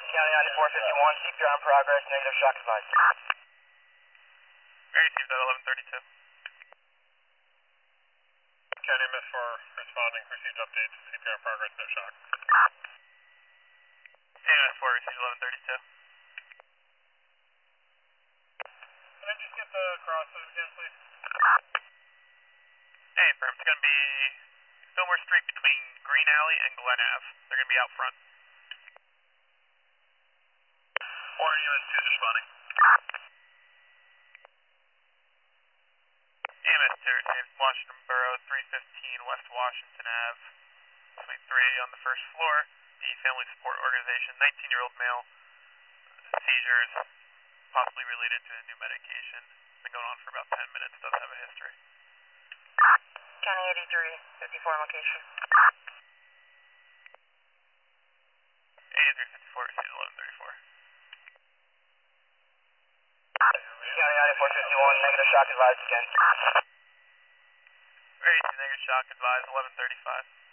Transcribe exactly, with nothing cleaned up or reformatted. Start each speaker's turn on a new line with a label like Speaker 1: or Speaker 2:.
Speaker 1: County ninety-four fifty-one, C P R in progress, negative shock advised.
Speaker 2: Area teams at eleven thirty-two.
Speaker 3: County M S four responding, received updates, C P R in progress, no shock.
Speaker 2: M S four received eleven thirty-two.
Speaker 3: Can I just get the crosses again, please?
Speaker 2: Hey, firm, it's going to be Fillmore Street between Green Alley and Glen Ave. They're going to be out front.
Speaker 3: Warren, U S two is responding.
Speaker 2: A M S two received Washington Borough, three fifteen West Washington Ave, Suite three on the first floor. The Family Support Organization, nineteen-year-old male, seizures, possibly related to a new medication. Been going on for about ten minutes, does have a history.
Speaker 1: County eighty-three fifty-four location.
Speaker 2: eighty-three fifty-four received eleven thirty-four.
Speaker 1: County ninety-four fifty-one, negative shock advised again.
Speaker 2: Area two negative shock advised eleven thirty-five.